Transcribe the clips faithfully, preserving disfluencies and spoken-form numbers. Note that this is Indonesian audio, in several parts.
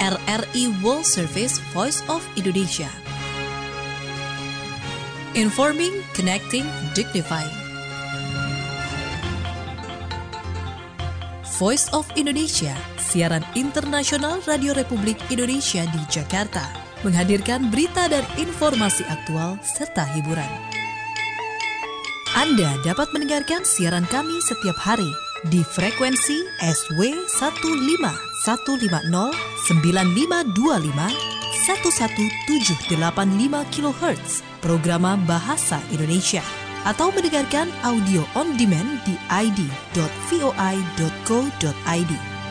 R R I World Service Voice of Indonesia. Informing, connecting, dignifying. Voice of Indonesia, siaran internasional Radio Republik Indonesia di Jakarta, menghadirkan berita dan informasi aktual serta hiburan. Anda dapat mendengarkan siaran kami setiap hari di frekuensi S W satu lima satu lima nol sembilan lima dua lima satu satu tujuh delapan lima kilohertz, programa Bahasa Indonesia, atau mendengarkan audio on demand di i d dot voi dot co dot i d.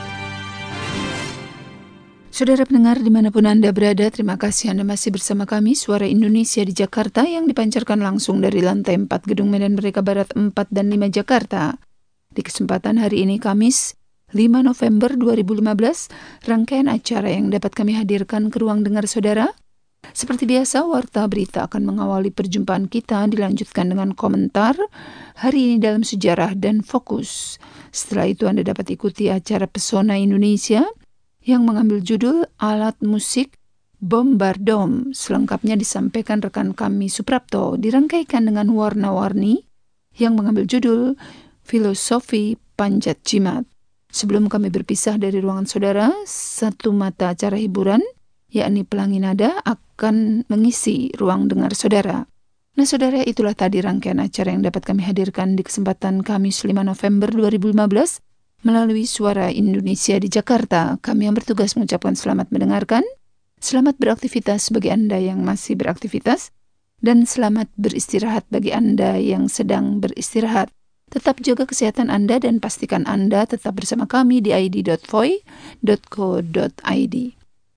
Saudara pendengar dimanapun Anda berada, terima kasih Anda masih bersama kami, Suara Indonesia di Jakarta, yang dipancarkan langsung dari lantai empat Gedung Medan Merdeka Barat empat dan lima Jakarta. Di kesempatan hari ini, Kamis, lima November dua ribu lima belas, rangkaian acara yang dapat kami hadirkan ke ruang dengar saudara. Seperti biasa, Warta Berita akan mengawali perjumpaan kita, dilanjutkan dengan komentar hari ini dalam sejarah dan fokus. Setelah itu Anda dapat ikuti acara Pesona Indonesia yang mengambil judul Alat Musik Bombardom. Selengkapnya disampaikan rekan kami Suprapto, dirangkaikan dengan Warna-Warni yang mengambil judul Filosofi Panjat Jimat. Sebelum kami berpisah dari ruangan saudara, satu mata acara hiburan, yakni Pelangi Nada, akan mengisi ruang dengar saudara. Nah saudara, itulah tadi rangkaian acara yang dapat kami hadirkan di kesempatan Kamis lima November dua ribu lima belas melalui Suara Indonesia di Jakarta. Kami yang bertugas mengucapkan selamat mendengarkan, selamat beraktivitas bagi Anda yang masih beraktivitas, dan selamat beristirahat bagi Anda yang sedang beristirahat. Tetap jaga kesehatan Anda dan pastikan Anda tetap bersama kami di i d dot voi dot co dot i d.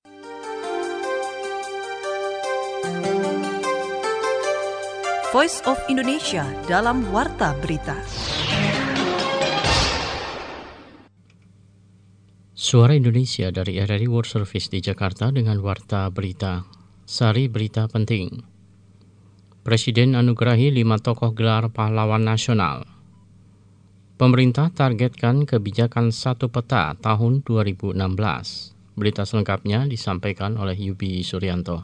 Voice of Indonesia dalam Warta Berita. Suara Indonesia dari R R I World Service di Jakarta dengan Warta Berita. Sari berita penting. Presiden anugerahi lima tokoh gelar pahlawan nasional. Pemerintah targetkan kebijakan satu peta tahun dua ribu enam belas. Berita selengkapnya disampaikan oleh Yubi Suryanto.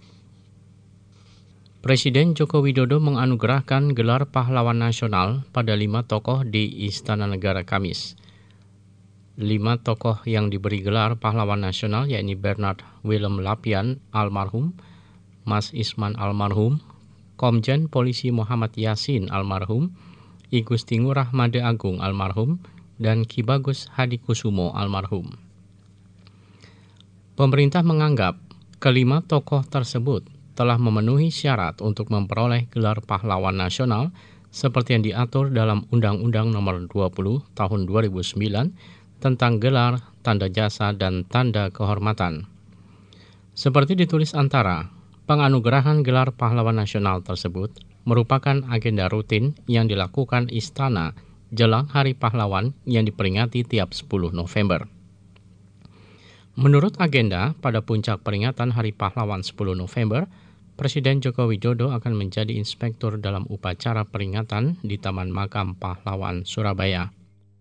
Presiden Joko Widodo menganugerahkan gelar pahlawan nasional pada lima tokoh di Istana Negara Kamis. Lima tokoh yang diberi gelar pahlawan nasional yakni Bernard Willem Lapian almarhum, Mas Isman almarhum, Komjen Polisi Muhammad Yasin almarhum, I Gusti Ngurah Made Agung almarhum, dan Ki Bagus Hadikusumo almarhum. Pemerintah menganggap kelima tokoh tersebut telah memenuhi syarat untuk memperoleh gelar pahlawan nasional seperti yang diatur dalam Undang-Undang Nomor dua puluh Tahun dua ribu sembilan tentang gelar, tanda jasa, dan tanda kehormatan. Seperti ditulis Antara, penganugerahan gelar pahlawan nasional tersebut merupakan agenda rutin yang dilakukan Istana jelang Hari Pahlawan yang diperingati tiap sepuluh November. Menurut agenda, pada puncak peringatan Hari Pahlawan sepuluh November, Presiden Joko Widodo akan menjadi inspektur dalam upacara peringatan di Taman Makam Pahlawan Surabaya.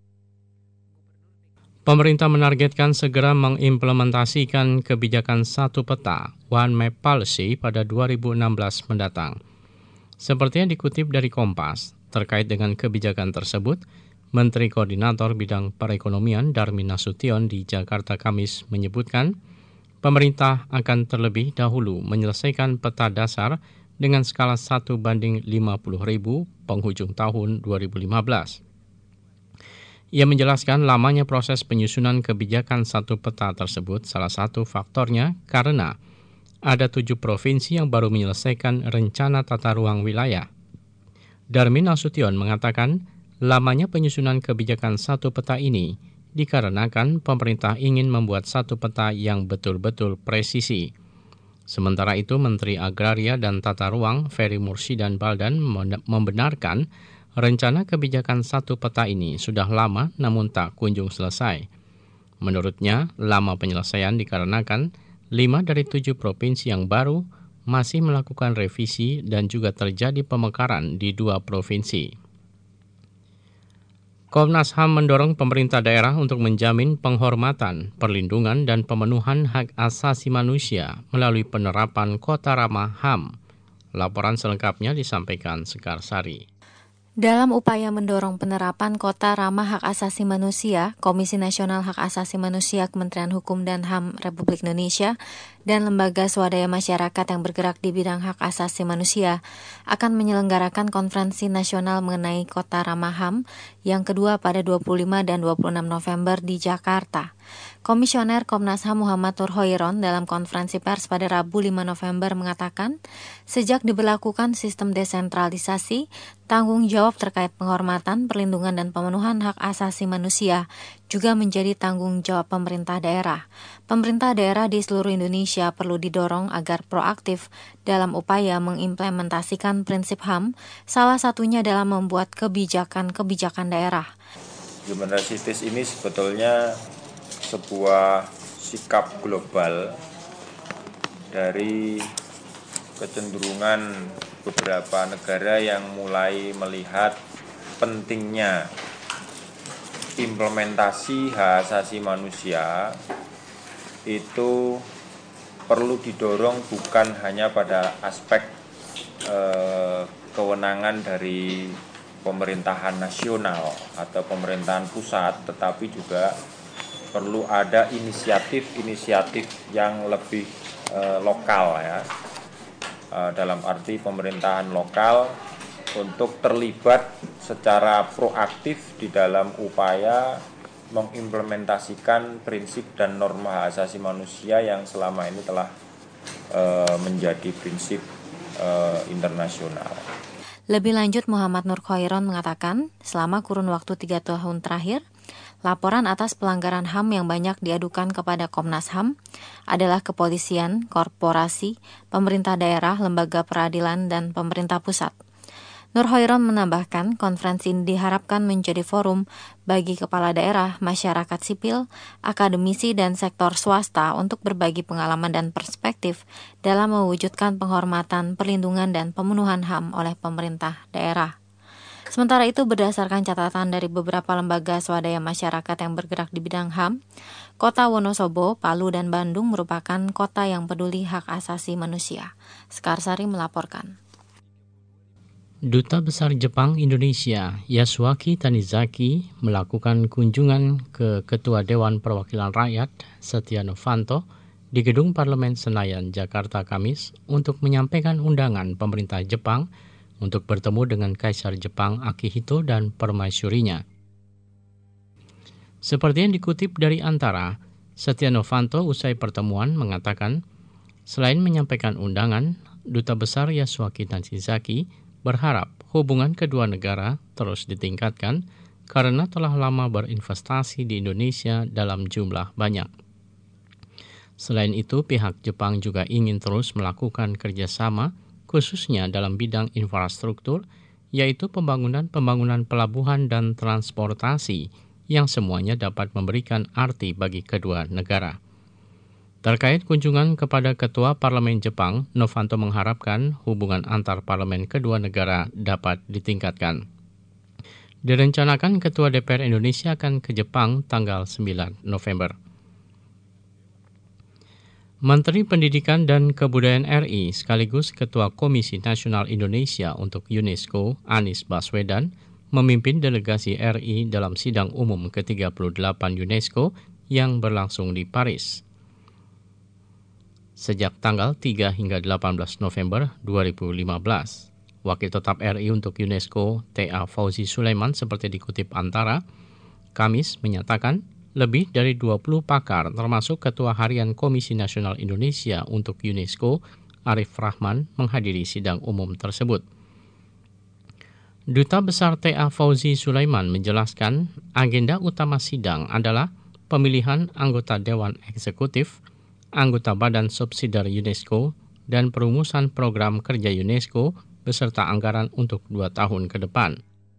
Pemerintah menargetkan segera mengimplementasikan kebijakan satu peta One Map Policy pada dua ribu enam belas mendatang. Seperti yang dikutip dari Kompas, terkait dengan kebijakan tersebut, Menteri Koordinator Bidang Perekonomian Darmin Nasution di Jakarta Kamis menyebutkan, pemerintah akan terlebih dahulu menyelesaikan peta dasar dengan skala satu banding lima puluh ribu penghujung tahun dua ribu lima belas. Ia menjelaskan lamanya proses penyusunan kebijakan satu peta tersebut salah satu faktornya karena ada tujuh provinsi yang baru menyelesaikan rencana tata ruang wilayah. Darmin Nasution mengatakan lamanya penyusunan kebijakan satu peta ini dikarenakan pemerintah ingin membuat satu peta yang betul-betul presisi. Sementara itu, Menteri Agraria dan Tata Ruang Ferry Mursydan Baldan membenarkan rencana kebijakan satu peta ini sudah lama namun tak kunjung selesai. Menurutnya, lama penyelesaian dikarenakan lima dari tujuh provinsi yang baru masih melakukan revisi dan juga terjadi pemekaran di dua provinsi. Komnas H A M mendorong pemerintah daerah untuk menjamin penghormatan, perlindungan, dan pemenuhan hak asasi manusia melalui penerapan Kota Ramah H A M. Laporan selengkapnya disampaikan Sekar Sari. Dalam upaya mendorong penerapan Kota Ramah Hak Asasi Manusia, Komisi Nasional Hak Asasi Manusia Kementerian Hukum dan H A M Republik Indonesia dan lembaga swadaya masyarakat yang bergerak di bidang hak asasi manusia akan menyelenggarakan konferensi nasional mengenai Kota Ramah H A M yang kedua pada dua puluh lima dan dua puluh enam November di Jakarta. Komisioner Komnas H A M Muhammad Nur Khoiron dalam konferensi pers pada Rabu lima November mengatakan, sejak diberlakukan sistem desentralisasi, tanggung jawab terkait penghormatan, perlindungan, dan pemenuhan hak asasi manusia juga menjadi tanggung jawab pemerintah daerah. Pemerintah daerah di seluruh Indonesia perlu didorong agar proaktif dalam upaya mengimplementasikan prinsip H A M, salah satunya dalam membuat kebijakan-kebijakan daerah. Human rights justice ini sebetulnya sebuah sikap global dari kecenderungan beberapa negara yang mulai melihat pentingnya implementasi hak asasi manusia itu perlu didorong bukan hanya pada aspek eh, kewenangan dari pemerintahan nasional atau pemerintahan pusat, tetapi juga perlu ada inisiatif-inisiatif yang lebih eh, lokal ya, eh, dalam arti pemerintahan lokal untuk terlibat secara proaktif di dalam upaya mengimplementasikan prinsip dan norma hak asasi manusia yang selama ini telah eh, menjadi prinsip eh, internasional. Lebih lanjut, Muhammad Nur Khoiron mengatakan, selama kurun waktu tiga tahun terakhir, laporan atas pelanggaran H A M yang banyak diadukan kepada Komnas H A M adalah kepolisian, korporasi, pemerintah daerah, lembaga peradilan, dan pemerintah pusat. Nur Khoiron menambahkan, konferensi ini diharapkan menjadi forum bagi kepala daerah, masyarakat sipil, akademisi, dan sektor swasta untuk berbagi pengalaman dan perspektif dalam mewujudkan penghormatan, perlindungan, dan pemenuhan H A M oleh pemerintah daerah. Sementara itu, berdasarkan catatan dari beberapa lembaga swadaya masyarakat yang bergerak di bidang H A M, Kota Wonosobo, Palu, dan Bandung merupakan kota yang peduli hak asasi manusia. Sekar Sari melaporkan. Duta Besar Jepang Indonesia Yasuaki Tanizaki melakukan kunjungan ke Ketua Dewan Perwakilan Rakyat Setia Novanto di Gedung Parlemen Senayan, Jakarta Kamis untuk menyampaikan undangan pemerintah Jepang untuk bertemu dengan Kaisar Jepang Akihito dan permaisurinya. Seperti yang dikutip dari Antara, Setia Novanto usai pertemuan mengatakan, selain menyampaikan undangan, Duta Besar Yasuaki Tanizaki berharap hubungan kedua negara terus ditingkatkan karena telah lama berinvestasi di Indonesia dalam jumlah banyak. Selain itu, pihak Jepang juga ingin terus melakukan kerjasama khususnya dalam bidang infrastruktur, yaitu pembangunan-pembangunan pelabuhan dan transportasi yang semuanya dapat memberikan arti bagi kedua negara. Terkait kunjungan kepada Ketua Parlemen Jepang, Novanto mengharapkan hubungan antar parlemen kedua negara dapat ditingkatkan. Direncanakan Ketua D P R Indonesia akan ke Jepang tanggal sembilan November. Menteri Pendidikan dan Kebudayaan R I sekaligus Ketua Komisi Nasional Indonesia untuk UNESCO, Anies Baswedan, memimpin delegasi R I dalam sidang umum ke tiga puluh delapan UNESCO yang berlangsung di Paris sejak tanggal tiga hingga delapan belas November dua ribu lima belas. Wakil Tetap R I untuk UNESCO, T A Fauzi Sulaiman, seperti dikutip Antara, Kamis menyatakan lebih dari dua puluh pakar termasuk Ketua Harian Komisi Nasional Indonesia untuk UNESCO, Arif Rahman, menghadiri sidang umum tersebut. Duta Besar T A Fauzi Sulaiman menjelaskan agenda utama sidang adalah pemilihan anggota Dewan Eksekutif, anggota Badan Subsidiar UNESCO, dan perumusan program kerja UNESCO beserta anggaran untuk dua tahun ke depan.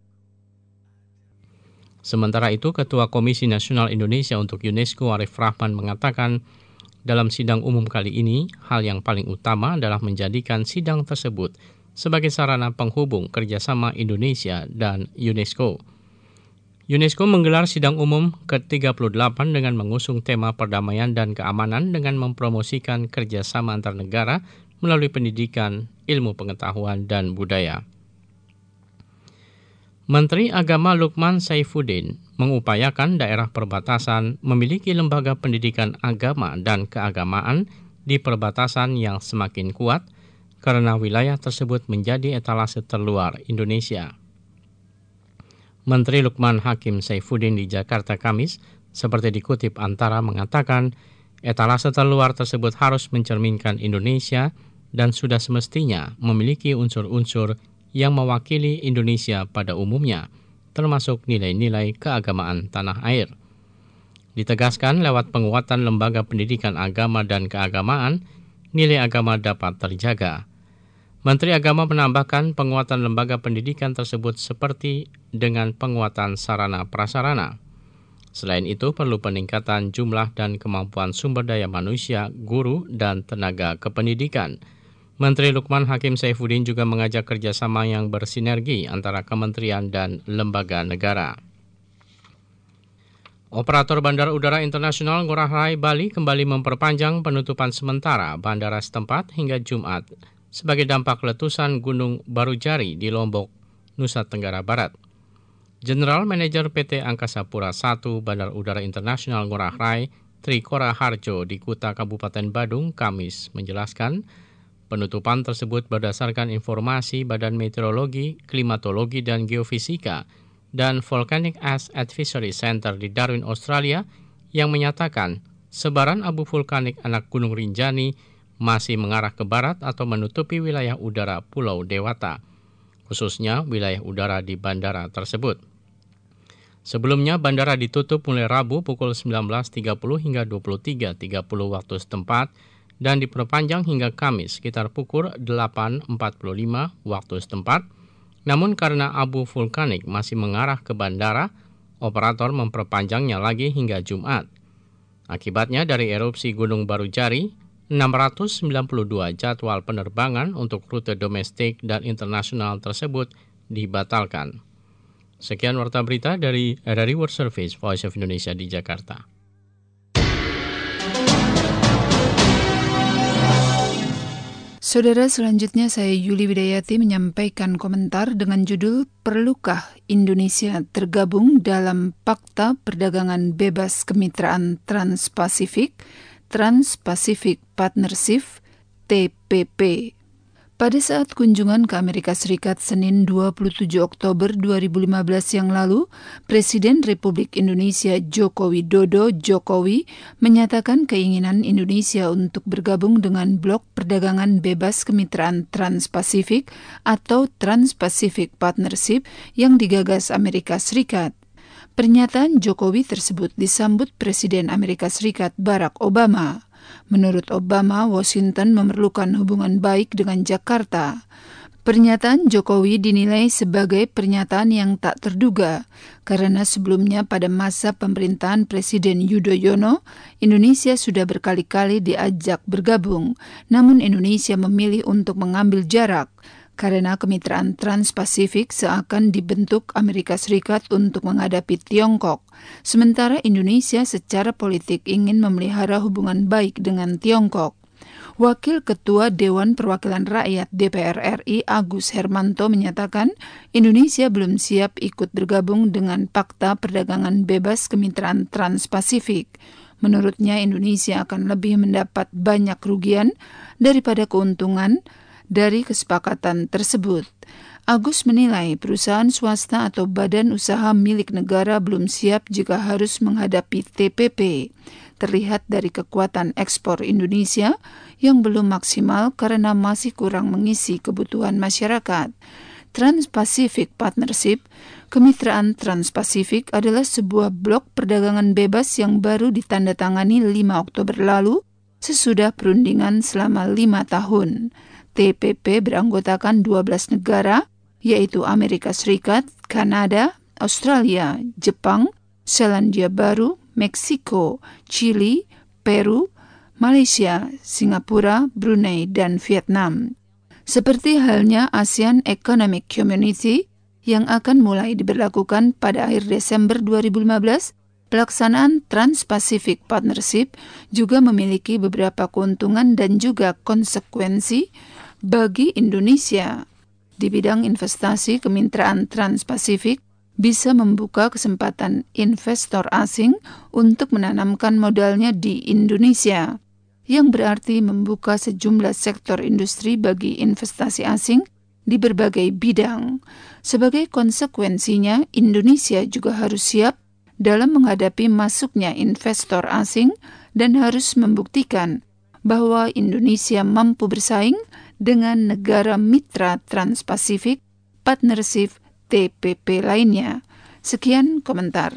Sementara itu, Ketua Komisi Nasional Indonesia untuk UNESCO, Arif Rahman, mengatakan dalam sidang umum kali ini, hal yang paling utama adalah menjadikan sidang tersebut sebagai sarana penghubung kerjasama Indonesia dan UNESCO. UNESCO menggelar sidang umum ke tiga puluh delapan dengan mengusung tema perdamaian dan keamanan dengan mempromosikan kerjasama antar negara melalui pendidikan, ilmu pengetahuan, dan budaya. Menteri Agama Lukman Saifuddin mengupayakan daerah perbatasan memiliki lembaga pendidikan agama dan keagamaan di perbatasan yang semakin kuat karena wilayah tersebut menjadi etalase terluar Indonesia. Menteri Lukman Hakim Saifuddin di Jakarta Kamis, seperti dikutip Antara, mengatakan etalase terluar tersebut harus mencerminkan Indonesia dan sudah semestinya memiliki unsur-unsur yang mewakili Indonesia pada umumnya, termasuk nilai-nilai keagamaan tanah air. Ditegaskan lewat penguatan lembaga pendidikan agama dan keagamaan, nilai agama dapat terjaga. Menteri Agama menambahkan penguatan lembaga pendidikan tersebut seperti dengan penguatan sarana prasarana. Selain itu, perlu peningkatan jumlah dan kemampuan sumber daya manusia, guru, dan tenaga kependidikan. Menteri Lukman Hakim Saifuddin juga mengajak kerjasama yang bersinergi antara kementerian dan lembaga negara. Operator Bandara Udara Internasional Ngurah Rai Bali kembali memperpanjang penutupan sementara bandara setempat hingga Jumat sebagai dampak letusan Gunung Barujari di Lombok, Nusa Tenggara Barat. General Manager P T Angkasa Pura I Bandara Udara Internasional Ngurah Rai, Trikora Harjo di Kuta Kabupaten Badung, Kamis menjelaskan penutupan tersebut berdasarkan informasi Badan Meteorologi, Klimatologi, dan Geofisika dan Volcanic Ash Advisory Center di Darwin, Australia yang menyatakan sebaran abu vulkanik anak Gunung Rinjani masih mengarah ke barat atau menutupi wilayah udara Pulau Dewata, khususnya wilayah udara di bandara tersebut. Sebelumnya, bandara ditutup mulai Rabu pukul sembilan belas tiga puluh hingga dua puluh tiga tiga puluh waktu setempat dan diperpanjang hingga Kamis sekitar pukul delapan empat puluh lima waktu setempat. Namun karena abu vulkanik masih mengarah ke bandara, operator memperpanjangnya lagi hingga Jumat. Akibatnya dari erupsi Gunung Barujari, enam ratus sembilan puluh dua jadwal penerbangan untuk rute domestik dan internasional tersebut dibatalkan. Sekian warta berita dari R R I World Service Voice of Indonesia di Jakarta. Saudara, selanjutnya saya Yuli Widayati menyampaikan komentar dengan judul Perlukah Indonesia tergabung dalam Pakta Perdagangan Bebas Kemitraan Trans-Pasifik, Trans-Pacific Partnership T P P. Pada saat kunjungan ke Amerika Serikat Senin dua puluh tujuh Oktober dua ribu lima belas yang lalu, Presiden Republik Indonesia Joko Widodo Jokowi menyatakan keinginan Indonesia untuk bergabung dengan Blok Perdagangan Bebas Kemitraan Trans-Pasifik atau Trans-Pacific Partnership yang digagas Amerika Serikat. Pernyataan Jokowi tersebut disambut Presiden Amerika Serikat Barack Obama. Menurut Obama, Washington memerlukan hubungan baik dengan Jakarta. Pernyataan Jokowi dinilai sebagai pernyataan yang tak terduga, karena sebelumnya pada masa pemerintahan Presiden Yudhoyono, Indonesia sudah berkali-kali diajak bergabung, namun Indonesia memilih untuk mengambil jarak, karena kemitraan Trans-Pasifik seakan dibentuk Amerika Serikat untuk menghadapi Tiongkok, sementara Indonesia secara politik ingin memelihara hubungan baik dengan Tiongkok. Wakil Ketua Dewan Perwakilan Rakyat D P R R I Agus Hermanto menyatakan Indonesia belum siap ikut bergabung dengan Pakta Perdagangan Bebas Kemitraan Trans-Pasifik. Menurutnya Indonesia akan lebih mendapat banyak kerugian daripada keuntungan dari kesepakatan tersebut. Agus menilai perusahaan swasta atau badan usaha milik negara belum siap jika harus menghadapi T P P. Terlihat dari kekuatan ekspor Indonesia yang belum maksimal karena masih kurang mengisi kebutuhan masyarakat. Trans-Pacific Partnership, kemitraan Trans-Pasifik adalah sebuah blok perdagangan bebas yang baru ditandatangani lima Oktober lalu sesudah perundingan selama lima tahun. T P P beranggotakan dua belas negara, yaitu Amerika Serikat, Kanada, Australia, Jepang, Selandia Baru, Meksiko, Chili, Peru, Malaysia, Singapura, Brunei, dan Vietnam. Seperti halnya ASEAN Economic Community, yang akan mulai diberlakukan pada akhir Desember dua ribu lima belas, pelaksanaan Trans-Pacific Partnership juga memiliki beberapa keuntungan dan juga konsekuensi bagi Indonesia. Di bidang investasi, kemitraan Trans-Pacific bisa membuka kesempatan investor asing untuk menanamkan modalnya di Indonesia, yang berarti membuka sejumlah sektor industri bagi investasi asing di berbagai bidang. Sebagai konsekuensinya, Indonesia juga harus siap dalam menghadapi masuknya investor asing dan harus membuktikan bahwa Indonesia mampu bersaing dengan negara mitra Trans-Pacific Partnership T P P lainnya. Sekian komentar.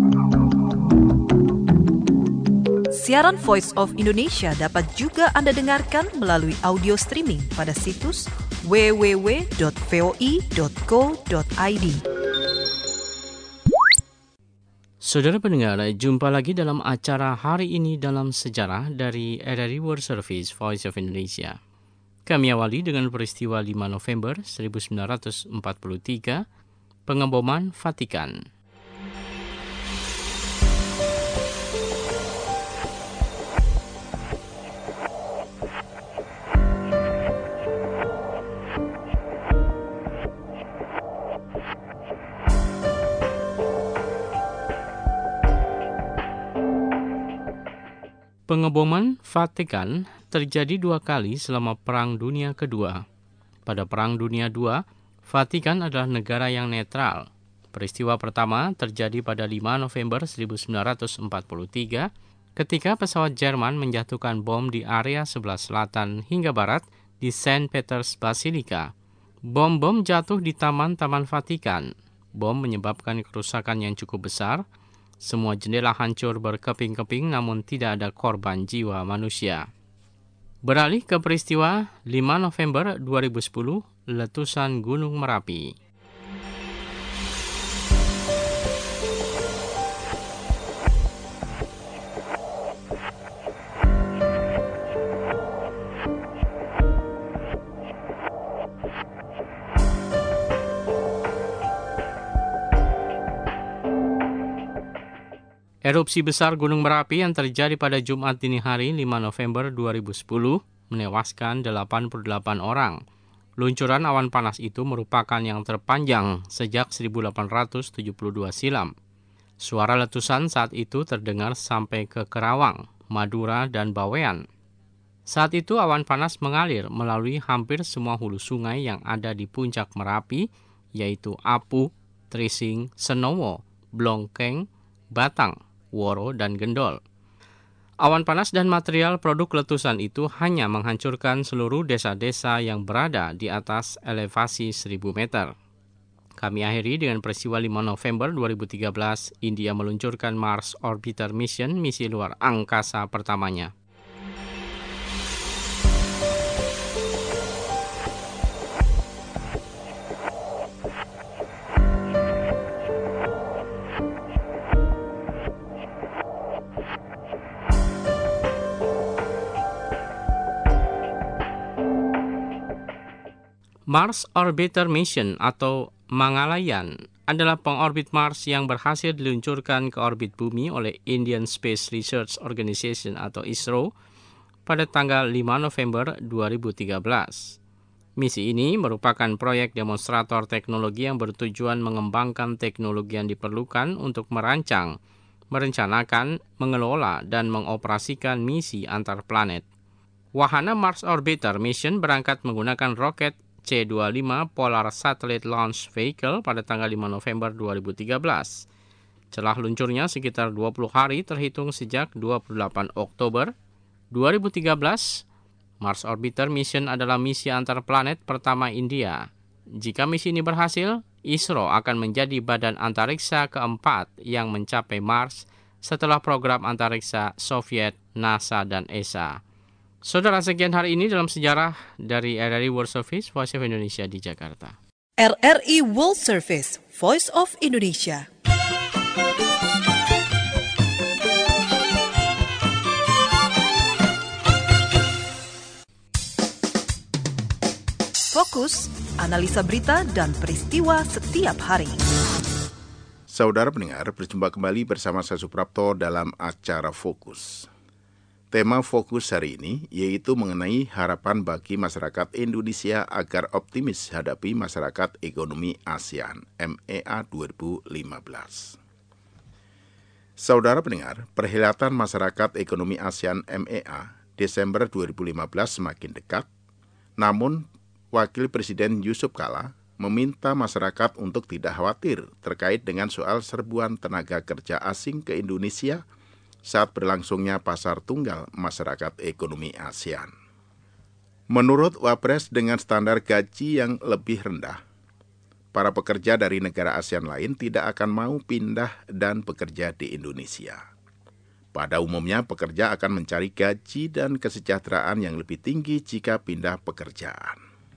Siaran Voice of Indonesia dapat juga Anda dengarkan melalui audio streaming pada situs w w w dot voi dot co dot i d. Saudara pendengar, jumpa lagi dalam acara Hari Ini Dalam Sejarah dari R R I World Service Voice of Indonesia. Kami awali dengan peristiwa lima November seribu sembilan ratus empat puluh tiga, pengeboman Vatikan. Pengeboman Vatikan terjadi dua kali selama Perang Dunia Kedua. Pada Perang Dunia Kedua, Vatikan adalah negara yang netral. Peristiwa pertama terjadi pada lima November seribu sembilan ratus empat puluh tiga ketika pesawat Jerman menjatuhkan bom di area sebelah selatan hingga barat di Saint Peter's Basilica. Bom-bom jatuh di taman-taman Vatikan. Bom menyebabkan kerusakan yang cukup besar. Semua jendela hancur berkeping-keping namun tidak ada korban jiwa manusia. Beralih ke peristiwa lima November dua ribu sepuluh, letusan Gunung Merapi. Erupsi besar Gunung Merapi yang terjadi pada Jumat dini hari lima November dua ribu sepuluh menewaskan delapan puluh delapan orang. Luncuran awan panas itu merupakan yang terpanjang sejak seribu delapan ratus tujuh puluh dua silam. Suara letusan saat itu terdengar sampai ke Kerawang, Madura, dan Bawean. Saat itu awan panas mengalir melalui hampir semua hulu sungai yang ada di puncak Merapi, yaitu Apu, Trising, Senowo, Blongkeng, Batang, Woro, dan Gendol. Awan panas dan material produk letusan itu hanya menghancurkan seluruh desa-desa yang berada di atas elevasi seribu meter. Kami akhiri dengan peristiwa lima November dua ribu tiga belas, India meluncurkan Mars Orbiter Mission, misi luar angkasa pertamanya. Mars Orbiter Mission atau Mangalyaan adalah pengorbit Mars yang berhasil diluncurkan ke orbit bumi oleh Indian Space Research Organisation atau I S R O pada tanggal lima November dua ribu tiga belas. Misi ini merupakan proyek demonstrator teknologi yang bertujuan mengembangkan teknologi yang diperlukan untuk merancang, merencanakan, mengelola, dan mengoperasikan misi antar planet. Wahana Mars Orbiter Mission berangkat menggunakan roket C dua puluh lima Polar Satellite Launch Vehicle pada tanggal lima November dua ribu tiga belas. Celah luncurnya sekitar dua puluh hari terhitung sejak dua puluh delapan Oktober dua ribu tiga belas. Mars Orbiter Mission adalah misi antar planet pertama India. Jika misi ini berhasil, I S R O akan menjadi badan antariksa keempat yang mencapai Mars setelah program antariksa Soviet, NASA, dan E S A. Saudara, sekian hari ini dalam sejarah dari R R I World Service Voice of Indonesia di Jakarta. R R I World Service Voice of Indonesia. Fokus analisa berita dan peristiwa setiap hari. Saudara pendengar, berjumpa kembali bersama saya Suprapto dalam acara Fokus. Tema Fokus hari ini yaitu mengenai harapan bagi masyarakat Indonesia agar optimis hadapi masyarakat ekonomi ASEAN M E A dua ribu lima belas. Saudara pendengar, perhelatan masyarakat ekonomi ASEAN M E A Desember dua ribu lima belas semakin dekat, namun Wakil Presiden Yusuf Kala meminta masyarakat untuk tidak khawatir terkait dengan soal serbuan tenaga kerja asing ke Indonesia saat berlangsungnya pasar tunggal masyarakat ekonomi ASEAN. Menurut Wapres, dengan standar gaji yang lebih rendah, para pekerja dari negara ASEAN lain tidak akan mau pindah dan bekerja di Indonesia. Pada umumnya, pekerja akan mencari gaji dan kesejahteraan yang lebih tinggi jika pindah pekerjaan.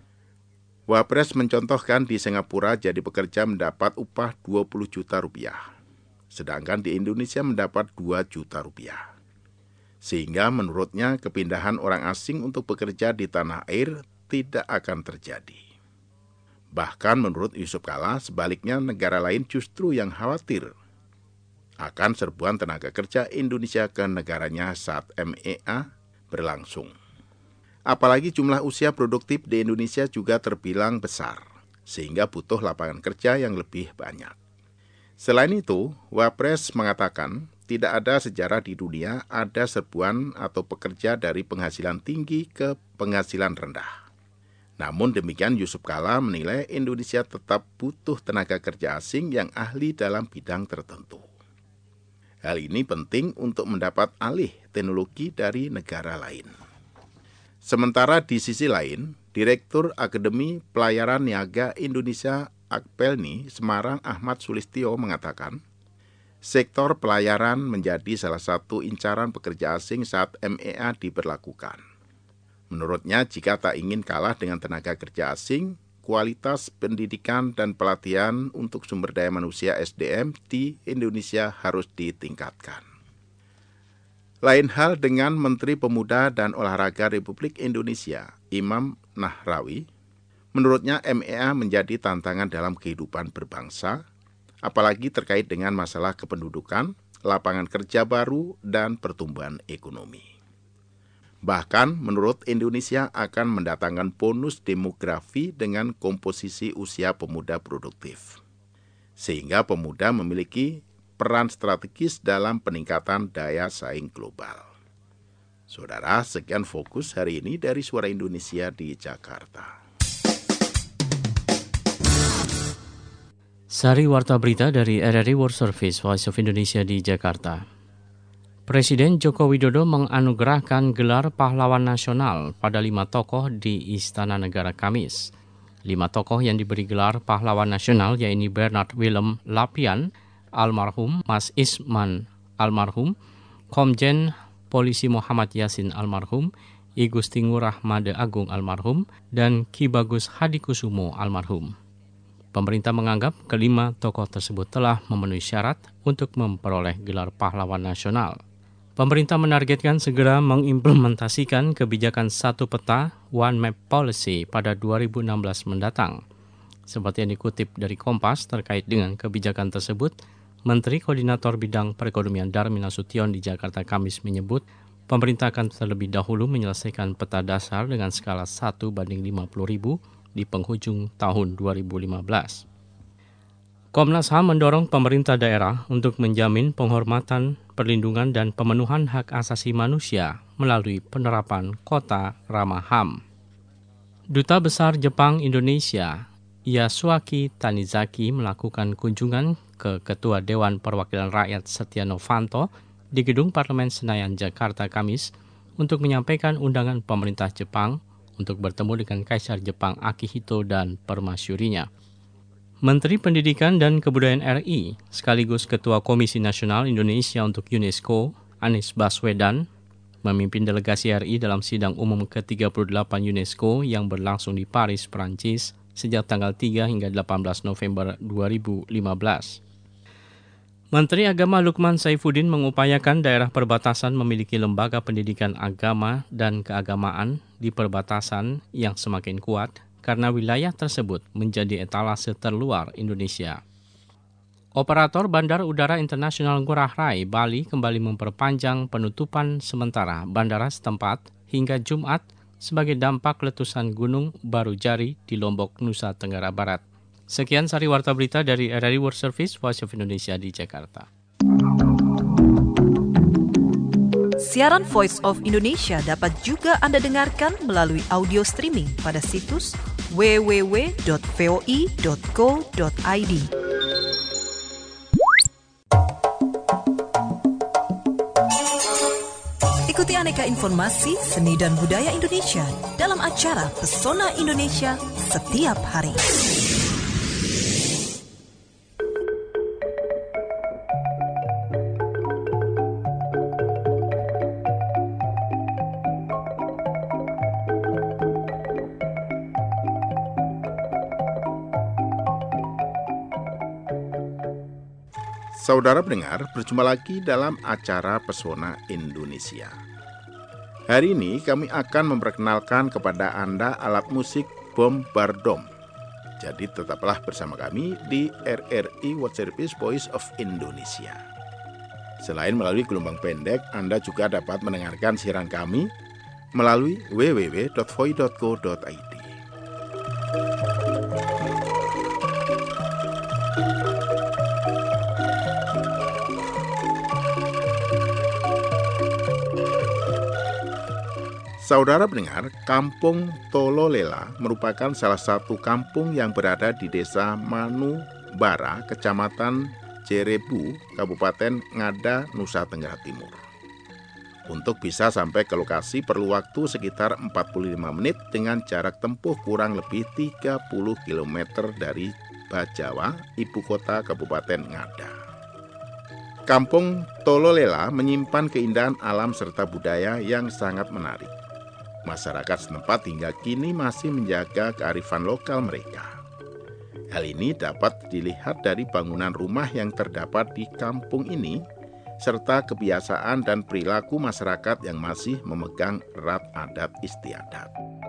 Wapres mencontohkan di Singapura jadi pekerja mendapat upah dua puluh juta rupiah. Sedangkan di Indonesia mendapat dua juta rupiah. Sehingga menurutnya kepindahan orang asing untuk bekerja di tanah air tidak akan terjadi. Bahkan menurut Yusuf Kala, sebaliknya negara lain justru yang khawatir akan serbuan tenaga kerja Indonesia ke negaranya saat M E A berlangsung. Apalagi jumlah usia produktif di Indonesia juga terbilang besar, sehingga butuh lapangan kerja yang lebih banyak. Selain itu, Wapres mengatakan tidak ada sejarah di dunia ada serbuan atau pekerja dari penghasilan tinggi ke penghasilan rendah. Namun demikian, Yusuf Kala menilai Indonesia tetap butuh tenaga kerja asing yang ahli dalam bidang tertentu. Hal ini penting untuk mendapat alih teknologi dari negara lain. Sementara di sisi lain, Direktur Akademi Pelayaran Niaga Indonesia Akpelni Semarang Ahmad Sulistyo mengatakan, sektor pelayaran menjadi salah satu incaran pekerja asing saat M E A diberlakukan. Menurutnya, jika tak ingin kalah dengan tenaga kerja asing, kualitas pendidikan dan pelatihan untuk sumber daya manusia S D M di Indonesia harus ditingkatkan. Lain hal dengan Menteri Pemuda dan Olahraga Republik Indonesia, Imam Nahrawi. Menurutnya M E A menjadi tantangan dalam kehidupan berbangsa, apalagi terkait dengan masalah kependudukan, lapangan kerja baru, dan pertumbuhan ekonomi. Bahkan menurut Indonesia akan mendatangkan bonus demografi dengan komposisi usia pemuda produktif, sehingga pemuda memiliki peran strategis dalam peningkatan daya saing global. Saudara, sekian Fokus hari ini dari Suara Indonesia di Jakarta. Sari Warta Berita dari R R I World Service Voice of Indonesia di Jakarta. Presiden Joko Widodo menganugerahkan gelar pahlawan nasional pada lima tokoh di Istana Negara Kamis. Lima tokoh yang diberi gelar pahlawan nasional yaitu Bernard Willem Lapian, almarhum, Mas Isman, almarhum, Komjen Polisi Muhammad Yasin, almarhum, I Gusti Ngurah Made Agung, almarhum, dan Ki Bagus Hadikusumo, almarhum. Pemerintah menganggap kelima tokoh tersebut telah memenuhi syarat untuk memperoleh gelar pahlawan nasional. Pemerintah menargetkan segera mengimplementasikan kebijakan satu peta One Map Policy pada dua ribu enam belas mendatang. Seperti yang dikutip dari Kompas terkait dengan kebijakan tersebut, Menteri Koordinator Bidang Perekonomian Darmin Nasution di Jakarta Kamis menyebut pemerintah akan terlebih dahulu menyelesaikan peta dasar dengan skala satu banding lima puluh ribu di penghujung tahun dua ribu lima belas. Komnas H A M mendorong pemerintah daerah untuk menjamin penghormatan, perlindungan, dan pemenuhan hak asasi manusia melalui penerapan kota ramah H A M. Duta Besar Jepang Indonesia, Yasuaki Tanizaki, melakukan kunjungan ke Ketua Dewan Perwakilan Rakyat Setia Novanto di Gedung Parlemen Senayan, Jakarta, Kamis untuk menyampaikan undangan pemerintah Jepang untuk bertemu dengan Kaisar Jepang Akihito dan permasyurinya. Menteri Pendidikan dan Kebudayaan R I sekaligus Ketua Komisi Nasional Indonesia untuk UNESCO, Anies Baswedan, memimpin delegasi R I dalam sidang umum ke tiga puluh delapan UNESCO yang berlangsung di Paris, Prancis sejak tanggal tiga hingga delapan belas November dua ribu lima belas. Menteri Agama Lukman Saifuddin mengupayakan daerah perbatasan memiliki lembaga pendidikan agama dan keagamaan di perbatasan yang semakin kuat karena wilayah tersebut menjadi etalase terluar Indonesia. Operator Bandara Udara Internasional Ngurah Rai, Bali kembali memperpanjang penutupan sementara bandara setempat hingga Jumat sebagai dampak letusan Gunung Barujari di Lombok, Nusa Tenggara Barat. Sekian sari warta berita dari R R I World Service Voice of Indonesia di Jakarta. Siaran Voice of Indonesia dapat juga Anda dengarkan melalui audio streaming pada situs w w w dot voi dot co dot i d. Ikuti aneka informasi seni dan budaya Indonesia dalam acara Pesona Indonesia setiap hari. Saudara pendengar, berjumpa lagi dalam acara Pesona Indonesia. Hari ini kami akan memperkenalkan kepada Anda alat musik bombardom. Jadi tetaplah bersama kami di R R I World Service Voice of Indonesia. Selain melalui gelombang pendek, Anda juga dapat mendengarkan siaran kami melalui w w w dot voi dot co dot i d. Saudara pendengar, Kampung Tololela merupakan salah satu kampung yang berada di Desa Manubara, Kecamatan Jerebu, Kabupaten Ngada, Nusa Tenggara Timur. Untuk bisa sampai ke lokasi perlu waktu sekitar empat puluh lima menit dengan jarak tempuh kurang lebih tiga puluh kilometer dari Bajawa, ibu kota Kabupaten Ngada. Kampung Tololela menyimpan keindahan alam serta budaya yang sangat menarik. Masyarakat setempat hingga kini masih menjaga kearifan lokal mereka. Hal ini dapat dilihat dari bangunan rumah yang terdapat di kampung ini, serta kebiasaan dan perilaku masyarakat yang masih memegang erat adat istiadat.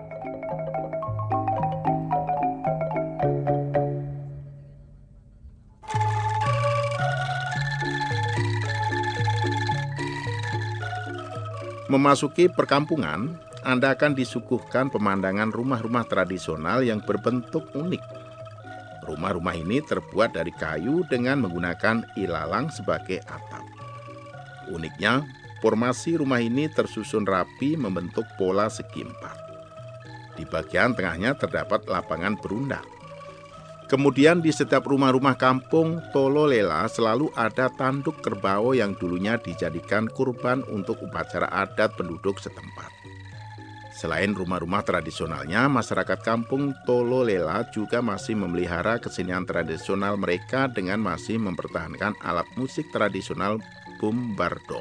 Memasuki perkampungan, Anda akan disuguhkan pemandangan rumah-rumah tradisional yang berbentuk unik. Rumah-rumah ini terbuat dari kayu dengan menggunakan ilalang sebagai atap. Uniknya, formasi rumah ini tersusun rapi membentuk pola segi empat. Di bagian tengahnya terdapat lapangan berundak. Kemudian di setiap rumah-rumah kampung Tololela selalu ada tanduk kerbau yang dulunya dijadikan kurban untuk upacara adat penduduk setempat. Selain rumah-rumah tradisionalnya, masyarakat kampung Tololela juga masih memelihara kesenian tradisional mereka dengan masih mempertahankan alat musik tradisional bombardom.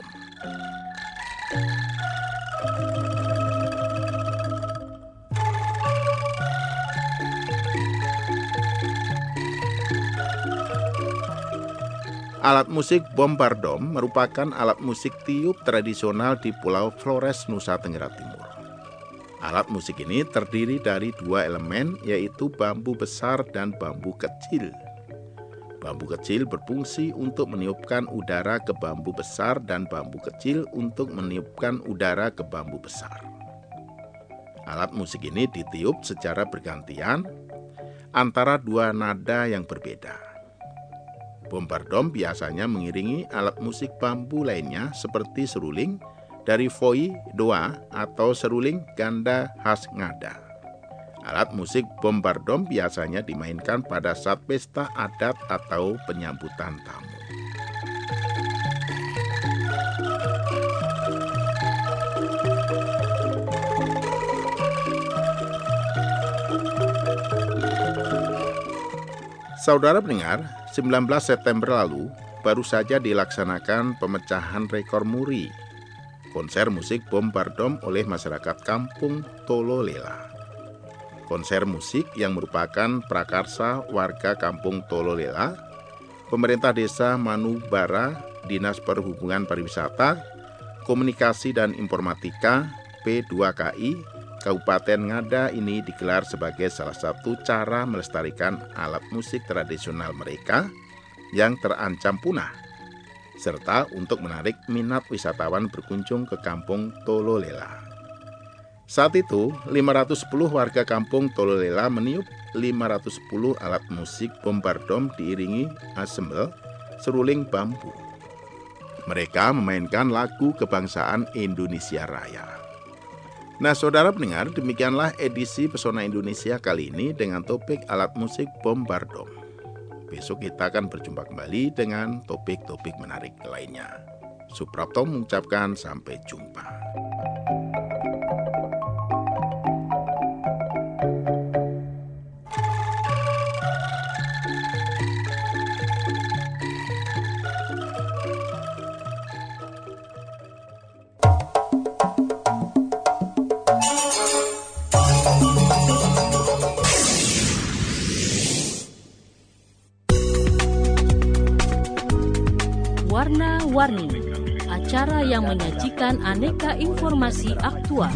Alat musik bombardom merupakan alat musik tiup tradisional di Pulau Flores, Nusa Tenggara Timur. Alat musik ini terdiri dari dua elemen, yaitu bambu besar dan bambu kecil. Bambu kecil berfungsi untuk meniupkan udara ke bambu besar dan bambu kecil untuk meniupkan udara ke bambu besar. Alat musik ini ditiup secara bergantian antara dua nada yang berbeda. Bombardom biasanya mengiringi alat musik bambu lainnya seperti seruling dari Voi Doa atau seruling ganda khas Ngada. Alat musik bombardom biasanya dimainkan pada saat pesta adat atau penyambutan tamu. Saudara pendengar, sembilan belas September lalu baru saja dilaksanakan pemecahan rekor muri, konser musik bombardom oleh masyarakat kampung Tololela. Konser musik yang merupakan prakarsa warga kampung Tololela, pemerintah desa Manubara, Dinas Perhubungan Pariwisata, Komunikasi dan Informatika, P dua K I, Kabupaten Ngada ini digelar sebagai salah satu cara melestarikan alat musik tradisional mereka yang terancam punah, serta untuk menarik minat wisatawan berkunjung ke kampung Tololela. Saat itu, lima ratus sepuluh warga kampung Tololela meniup lima ratus sepuluh alat musik bombardom diiringi asembel seruling bambu. Mereka memainkan lagu kebangsaan Indonesia Raya. Nah, saudara pendengar, demikianlah edisi Pesona Indonesia kali ini dengan topik alat musik bombardom. Besok kita akan berjumpa kembali dengan topik-topik menarik lainnya. Suprapto mengucapkan sampai jumpa. Warna-Warni, acara yang menyajikan aneka informasi aktual.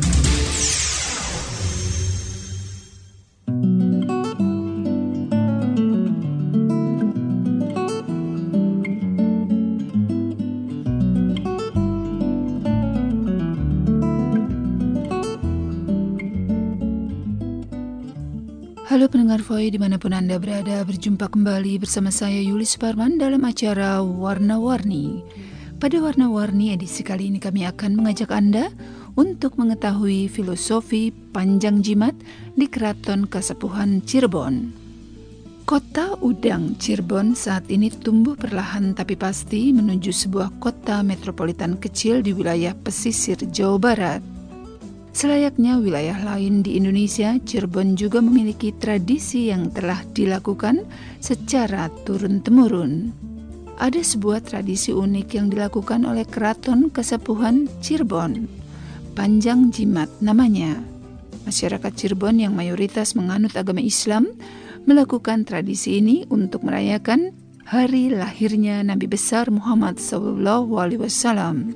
Halo pendengar Voi dimanapun Anda berada, berjumpa kembali bersama saya Yuli Suparman dalam acara Warna-Warni. Pada Warna-Warni edisi kali ini kami akan mengajak Anda untuk mengetahui filosofi panjang jimat di Keraton Kasepuhan Cirebon. Kota Udang Cirebon saat ini tumbuh perlahan tapi pasti menuju sebuah kota metropolitan kecil di wilayah pesisir Jawa Barat. Selayaknya wilayah lain di Indonesia, Cirebon juga memiliki tradisi yang telah dilakukan secara turun-temurun. Ada sebuah tradisi unik yang dilakukan oleh Keraton Kasepuhan Cirebon. Panjang Jimat namanya. Masyarakat Cirebon yang mayoritas menganut agama Islam melakukan tradisi ini untuk merayakan hari lahirnya Nabi besar Muhammad shallallahu alaihi wasallam.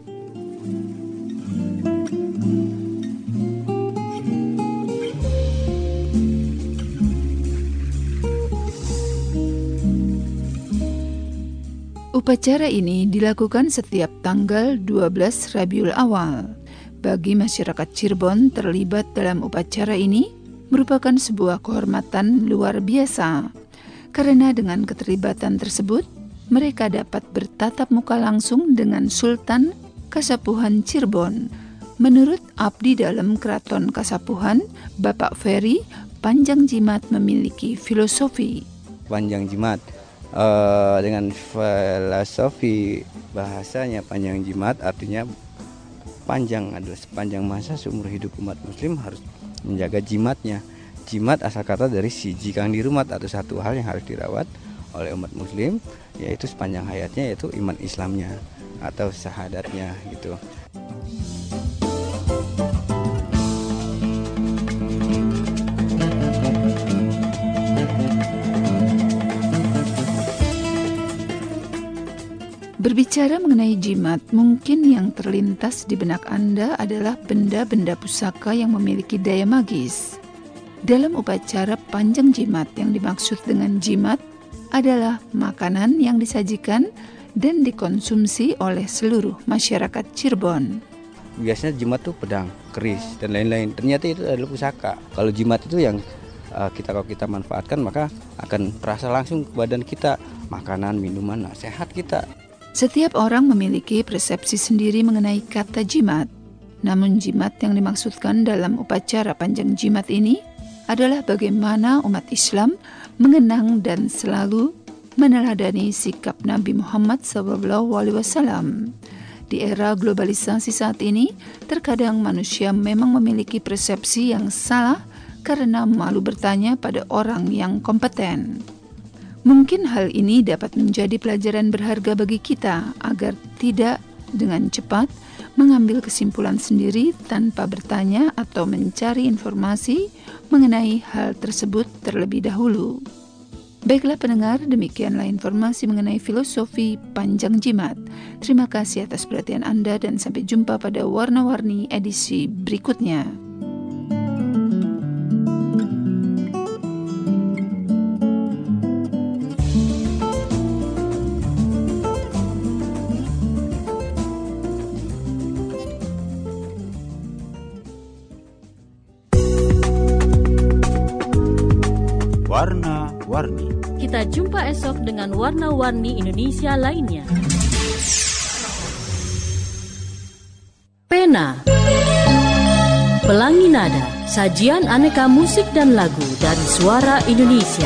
Upacara ini dilakukan setiap tanggal dua belas Rabiul Awal. Bagi masyarakat Cirebon terlibat dalam upacara ini merupakan sebuah kehormatan luar biasa. Karena dengan keterlibatan tersebut, mereka dapat bertatap muka langsung dengan Sultan Kasepuhan Cirebon. Menurut abdi dalam Keraton Kasepuhan, Bapak Ferry, panjang jimat memiliki filosofi. Panjang jimat Uh, dengan filosofi bahasanya panjang jimat artinya panjang adalah sepanjang masa seumur hidup umat muslim harus menjaga jimatnya. Jimat asal kata dari siji kang dirumat atau satu hal yang harus dirawat oleh umat muslim, yaitu sepanjang hayatnya, yaitu iman Islamnya atau syahadatnya gitu. Berbicara mengenai jimat, mungkin yang terlintas di benak Anda adalah benda-benda pusaka yang memiliki daya magis. Dalam upacara panjang jimat, yang dimaksud dengan jimat adalah makanan yang disajikan dan dikonsumsi oleh seluruh masyarakat Cirebon. Biasanya jimat itu pedang, keris, dan lain-lain. Ternyata itu adalah pusaka. Kalau jimat itu yang uh, kita kalau kita manfaatkan maka akan terasa langsung ke badan kita, makanan, minuman, nah, sehat kita. Setiap orang memiliki persepsi sendiri mengenai kata jimat. Namun jimat yang dimaksudkan dalam upacara panjang jimat ini adalah bagaimana umat Islam mengenang dan selalu meneladani sikap Nabi Muhammad shallallahu alaihi wasallam. Di era globalisasi saat ini, terkadang manusia memang memiliki persepsi yang salah karena malu bertanya pada orang yang kompeten. Mungkin hal ini dapat menjadi pelajaran berharga bagi kita agar tidak dengan cepat mengambil kesimpulan sendiri tanpa bertanya atau mencari informasi mengenai hal tersebut terlebih dahulu. Baiklah pendengar, demikianlah informasi mengenai filosofi panjang jimat. Terima kasih atas perhatian Anda dan sampai jumpa pada Warna-Warni edisi berikutnya. Warna-Warni. Kita jumpa esok dengan warna-warni Indonesia lainnya. Pena, Pelangi Nada, sajian aneka musik dan lagu dari suara Indonesia.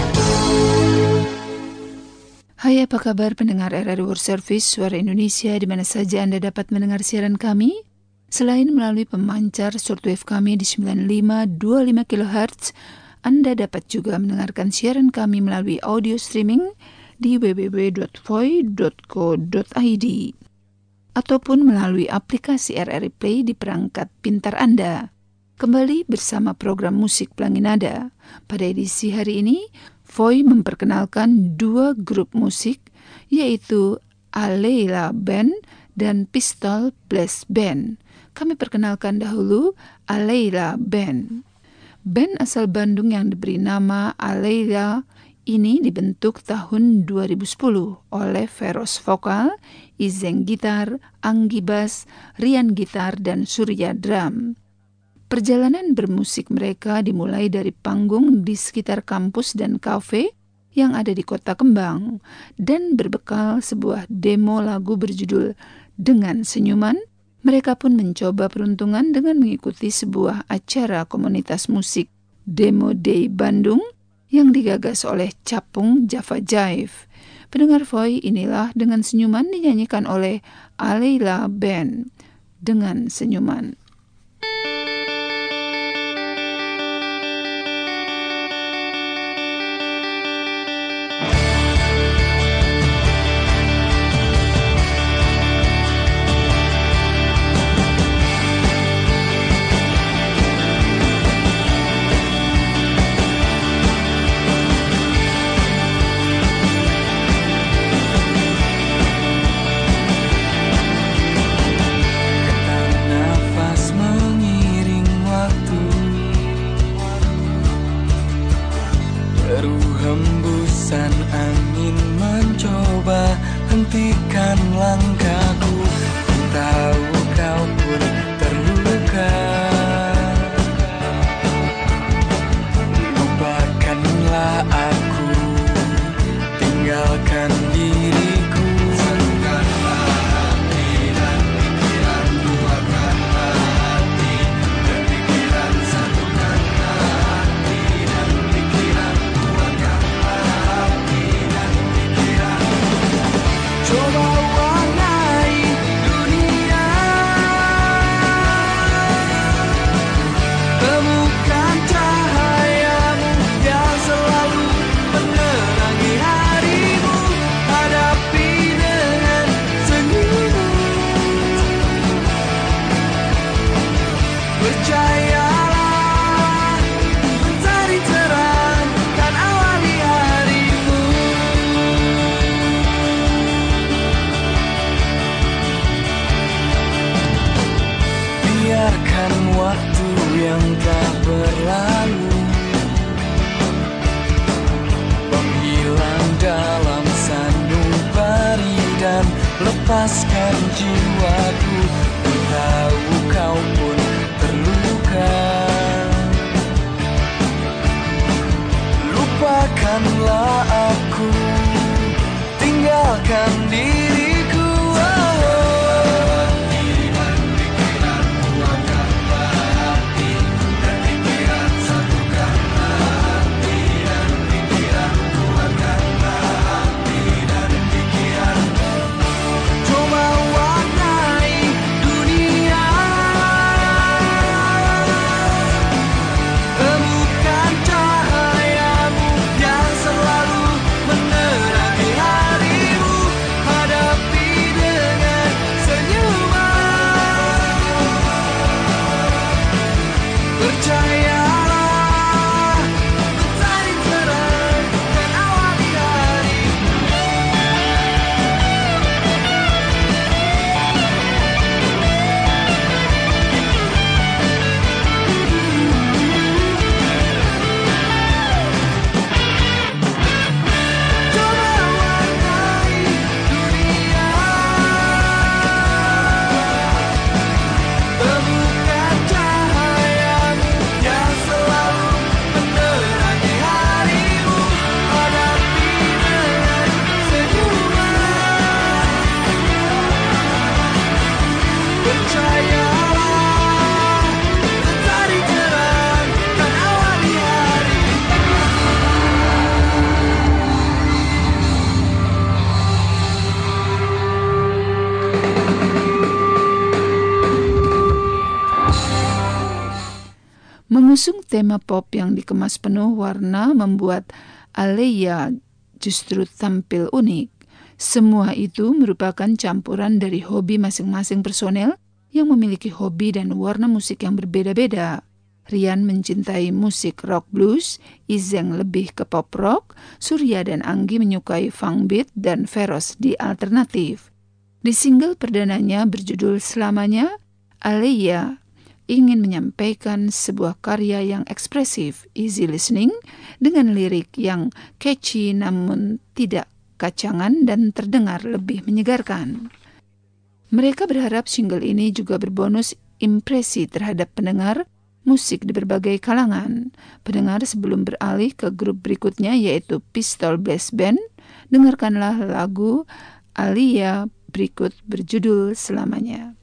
Hai, apa kabar pendengar R R I World Service Suara Indonesia di mana saja Anda dapat mendengar siaran kami? Selain melalui pemancar shortwave kami di sembilan lima dua lima kilohertz, Anda dapat juga mendengarkan siaran kami melalui audio streaming di w w w dot voi dot co dot i d ataupun melalui aplikasi R R I Play di perangkat pintar Anda. Kembali bersama program musik Pelangi Nada. Pada edisi hari ini, Voi memperkenalkan dua grup musik, yaitu Aleila Band dan Pistol Blast Band. Kami perkenalkan dahulu Aleila Band. Band asal Bandung yang diberi nama Aleila ini dibentuk tahun dua ribu sepuluh oleh Feros Vokal, Izeng Gitar, Anggi Bass, Rian Gitar, dan Surya Drum. Perjalanan bermusik mereka dimulai dari panggung di sekitar kampus dan kafe yang ada di Kota Kembang dan berbekal sebuah demo lagu berjudul Dengan Senyuman. Mereka pun mencoba peruntungan dengan mengikuti sebuah acara komunitas musik Demo Day Bandung yang digagas oleh Capung Java Jive. Pendengar Voi, inilah Dengan Senyuman dinyanyikan oleh Aleila Band. Dengan Senyuman. Lepaskan jiwaku, ku tahu kau pun terluka. Lupakanlah aku, tinggalkan diriku. Oh. Iman pikiranmu angkatlah hati, dan pikiran satukanlah hati, dan pikiranku angkatlah hati, dan pikiran. Coba warnai Mengusung tema pop yang dikemas penuh warna membuat Aleia justru tampil unik. Semua itu merupakan campuran dari hobi masing-masing personel yang memiliki hobi dan warna musik yang berbeda-beda. Rian mencintai musik rock blues, Izeng lebih ke pop rock, Surya dan Anggi menyukai funk beat, dan Feros di alternatif. Di single perdananya berjudul Selamanya, Aleia ingin menyampaikan sebuah karya yang ekspresif, easy listening, dengan lirik yang catchy namun tidak kacangan dan terdengar lebih menyegarkan. Mereka berharap single ini juga berbonus impresi terhadap pendengar musik di berbagai kalangan. Pendengar sebelum beralih ke grup berikutnya yaitu Pistol Brass Band, dengarkanlah lagu Aleia berikut berjudul Selamanya.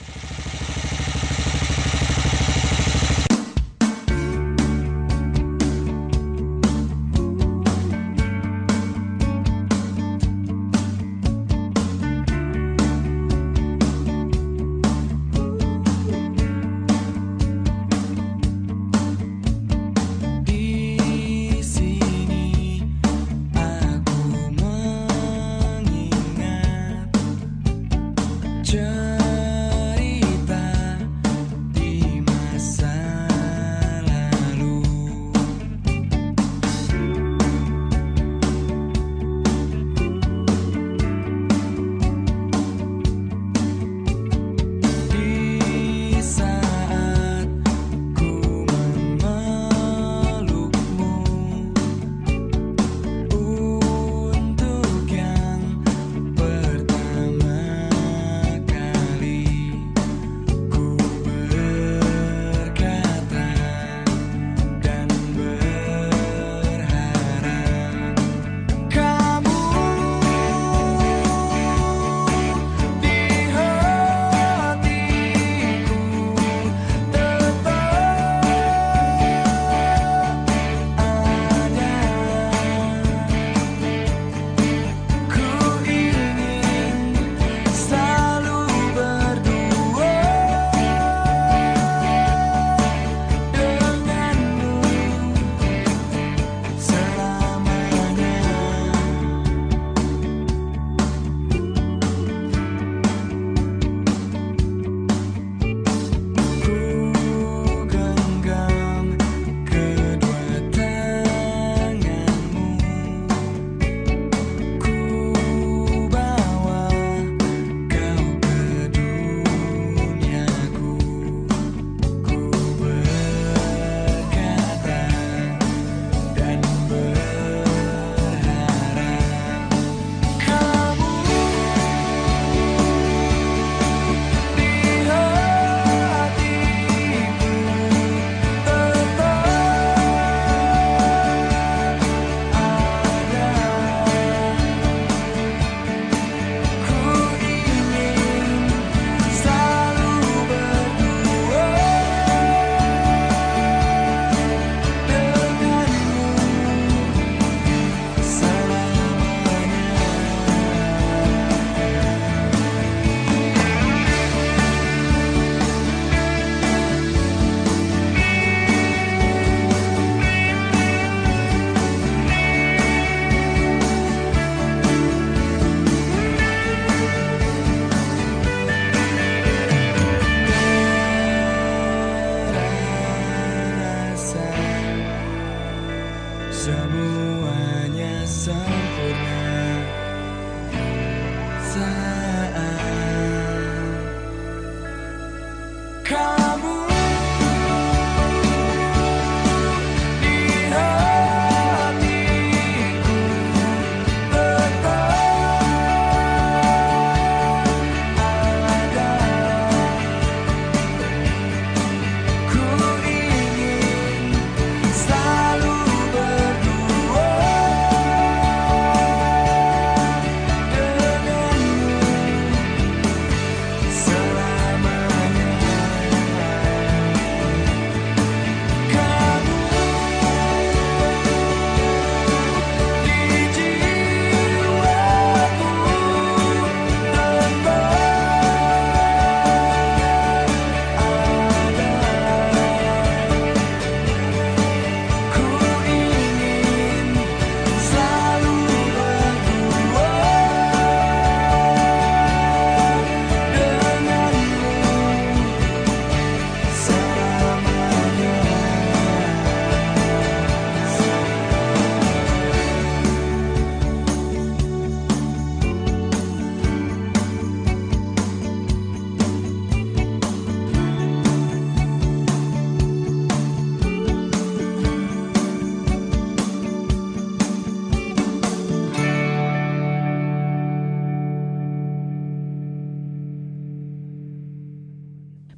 Semuanya sempurna saat kamu di hatiku tetap ada. Ku ingin selalu denganmu selamanya.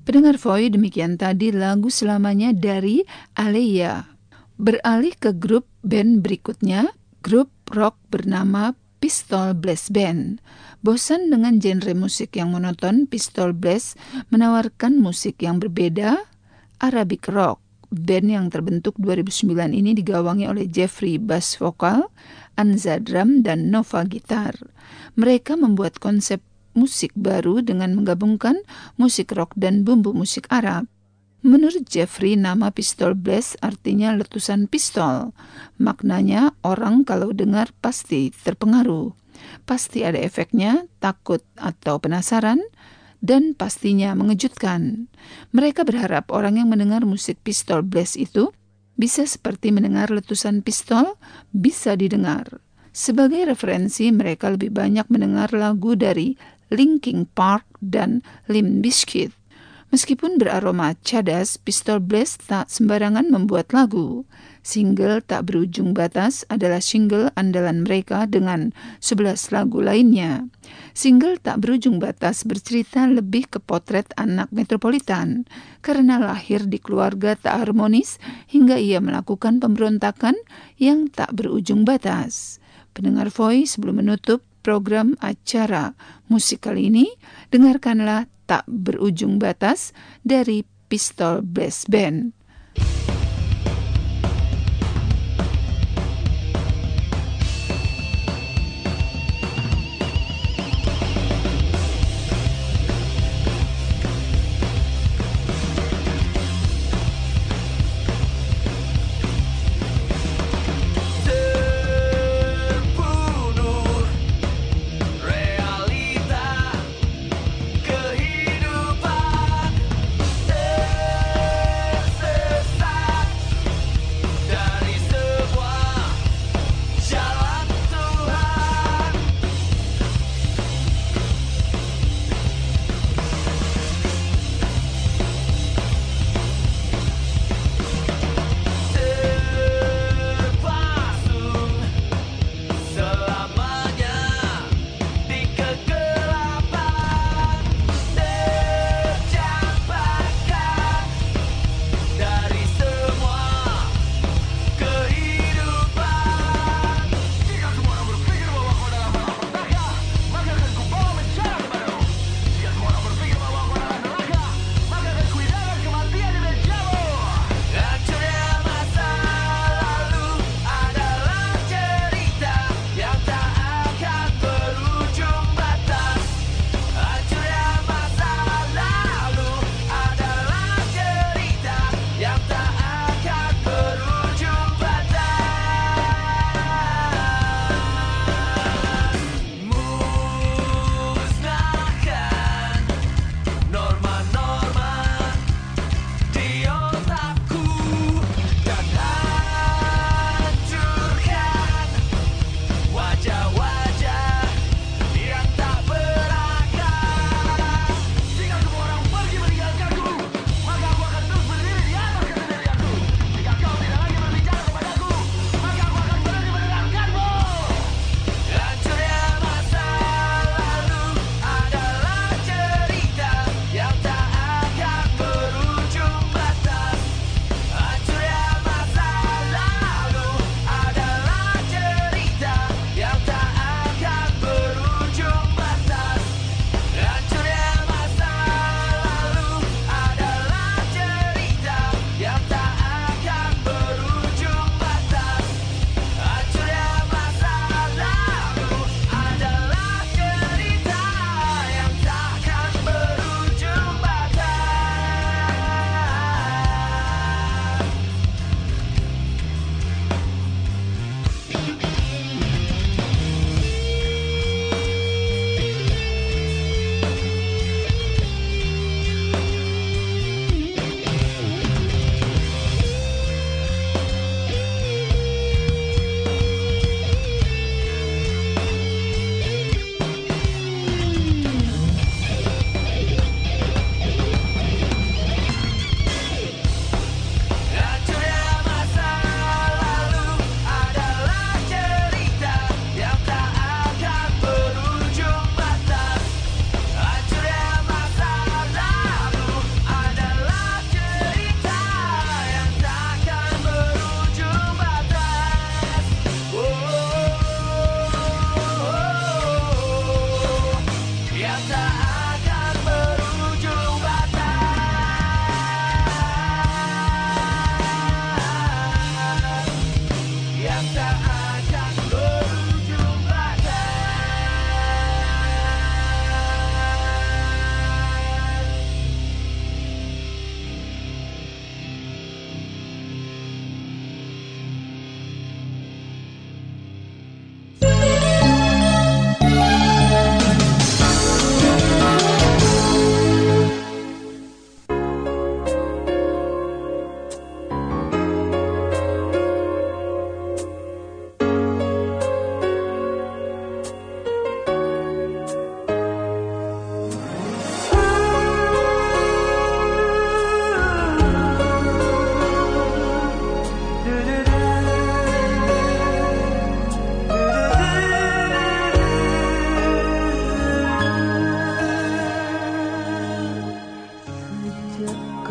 Pendengar Voi, demikian tadi lagu Selamanya dari Aleya. Beralih ke grup band berikutnya, grup rock bernama Pistol Blast Band. Bosan dengan genre musik yang monoton, Pistol Blast menawarkan musik yang berbeda, Arabic rock. Band yang terbentuk dua ribu sembilan ini digawangi oleh Jeffrey bass vokal, Anza drum, dan Nova gitar. Mereka membuat konsep musik baru dengan menggabungkan musik rock dan bumbu musik Arab. Menurut Jeffrey, nama Pistol Blast artinya letusan pistol. Maknanya orang kalau dengar pasti terpengaruh. Pasti ada efeknya, takut atau penasaran, dan pastinya mengejutkan. Mereka berharap orang yang mendengar musik Pistol Blast itu bisa seperti mendengar letusan pistol, bisa didengar. Sebagai referensi, mereka lebih banyak mendengar lagu dari Linkin Park dan Limp Bizkit. Meskipun beraroma cadas, Pistol Blast tak sembarangan membuat lagu. Single Tak Berujung Batas adalah single andalan mereka dengan sebelas lagu lainnya. Single Tak Berujung Batas bercerita lebih ke potret anak metropolitan karena lahir di keluarga tak harmonis hingga ia melakukan pemberontakan yang tak berujung batas. Pendengar Voi, sebelum menutup program acara musik kali ini, dengarkanlah Tak Berujung Batas dari Pistol Blast Band. Kehidupan tersesat.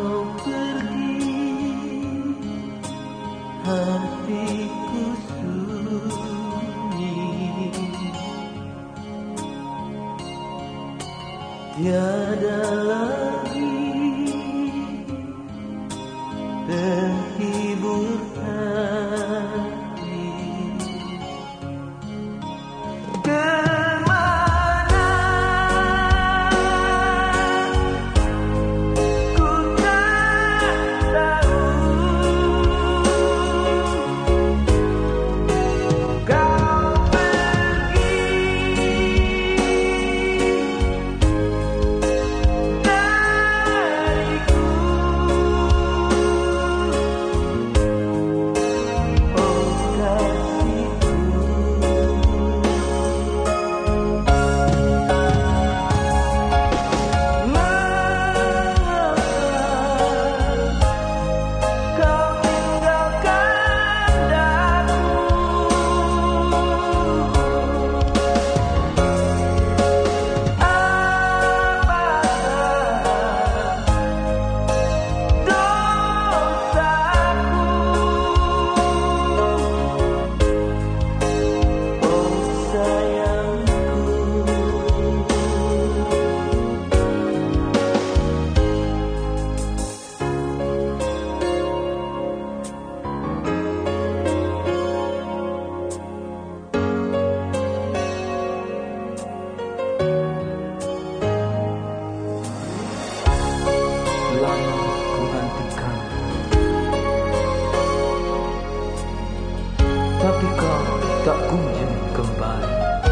kau pergi, hatiku sunyi, tiada lagi penghibur hati. Kemana ku tak tahu, kau pergi dariku. Tapi kau tak kunjung kembali.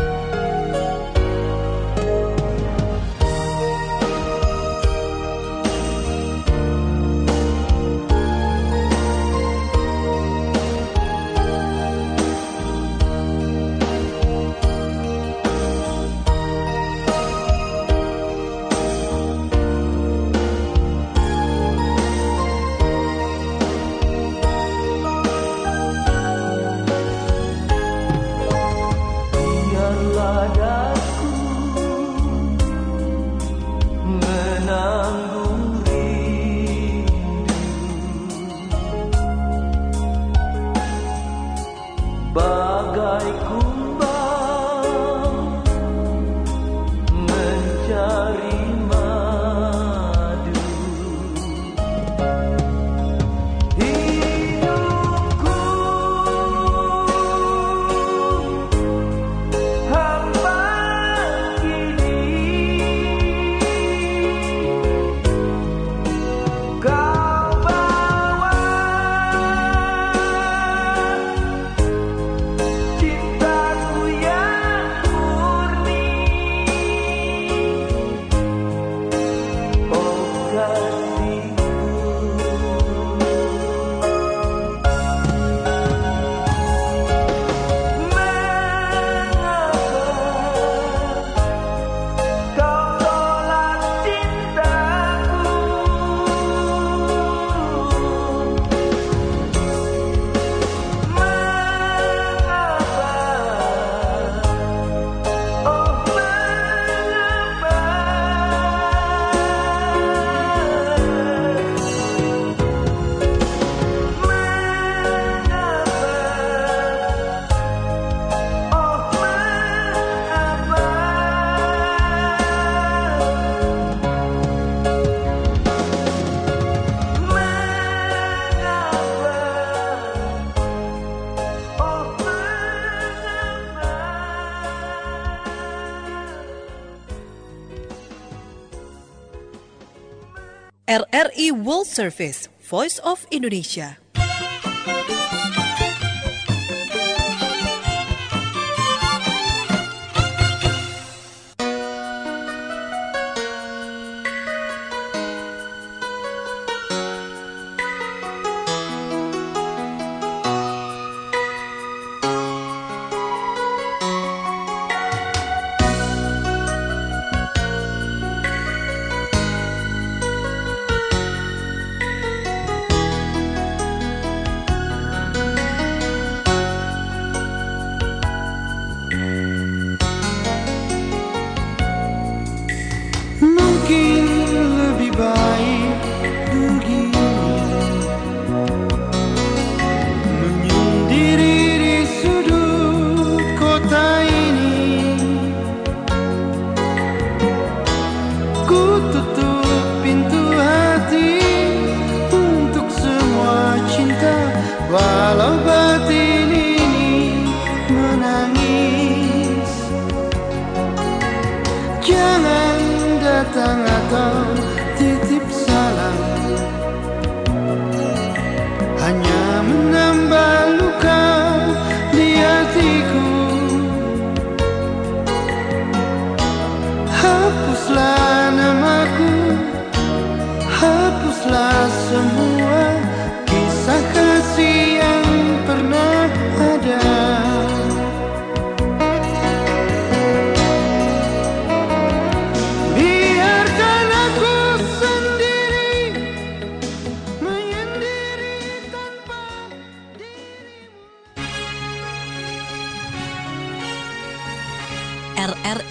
R R I World Service, Voice of Indonesia.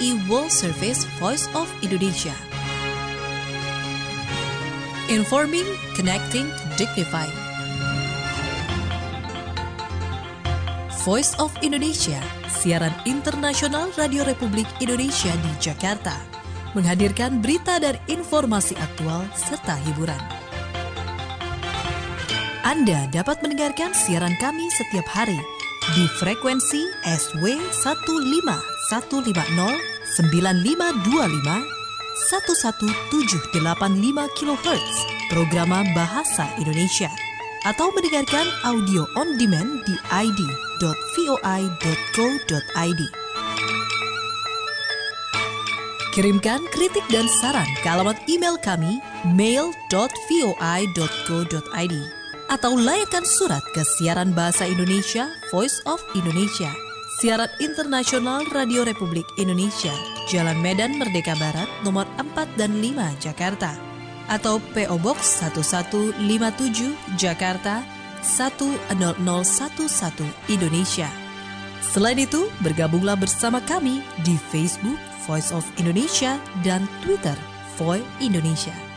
I World Service Voice of Indonesia. Informing, connecting, dignifying. Voice of Indonesia, siaran internasional Radio Republik Indonesia di Jakarta, menghadirkan berita dan informasi aktual serta hiburan. Anda dapat mendengarkan siaran kami setiap hari di frekuensi S W satu lima satu lima nol sembilan lima dua lima satu satu tujuh delapan lima kilohertz program Bahasa Indonesia, atau mendengarkan audio on demand di i d dot voi dot co dot i d. Kirimkan kritik dan saran ke alamat email kami mail dot voi dot co dot i d atau layakkan surat ke siaran Bahasa Indonesia Voice of Indonesia, siaran internasional Radio Republik Indonesia, Jalan Medan Merdeka Barat nomor empat dan lima Jakarta, atau P O Box satu satu lima tujuh Jakarta satu nol nol satu satu Indonesia. Selain itu, bergabunglah bersama kami di Facebook Voice of Indonesia dan Twitter Voi Indonesia.